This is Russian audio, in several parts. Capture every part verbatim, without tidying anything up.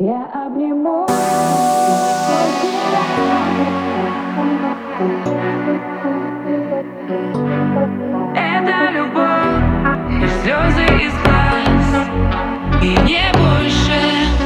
Я обниму тебя. Это любовь и слезы из глаз, и не больше.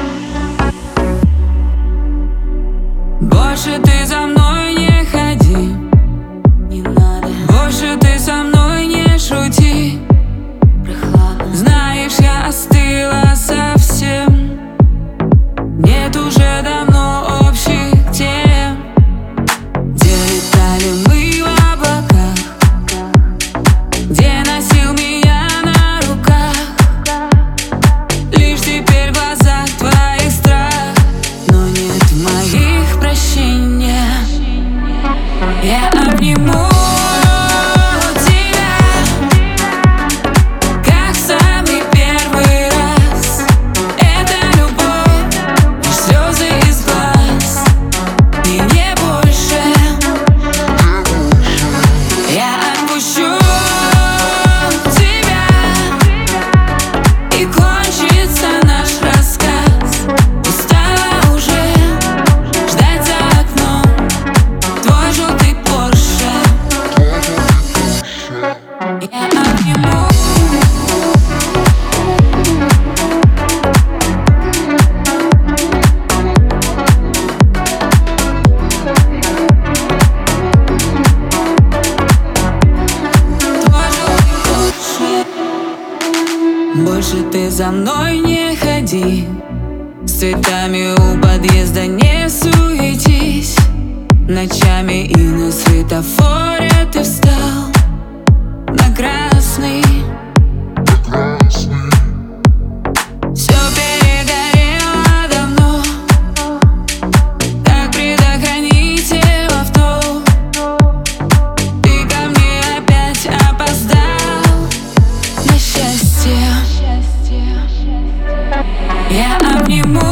Больше ты за мной не ходи, не надо. Больше ты со мной не шути. Прохладно. Знаешь, я остыла совсем. Нет уже давно общих тем. Где летали мы в облаках, где носил меня на руках. Лишь теперь в глазах твоих страх, но нет в моих прощения. Я обниму Больше ты за мной не ходи, с цветами у подъезда не суетись. Ночами и на светофоре ты встал на красный. Все перегорело давно, как предохранитель в авто. Ты ко мне опять опоздал на счастье. Я обниму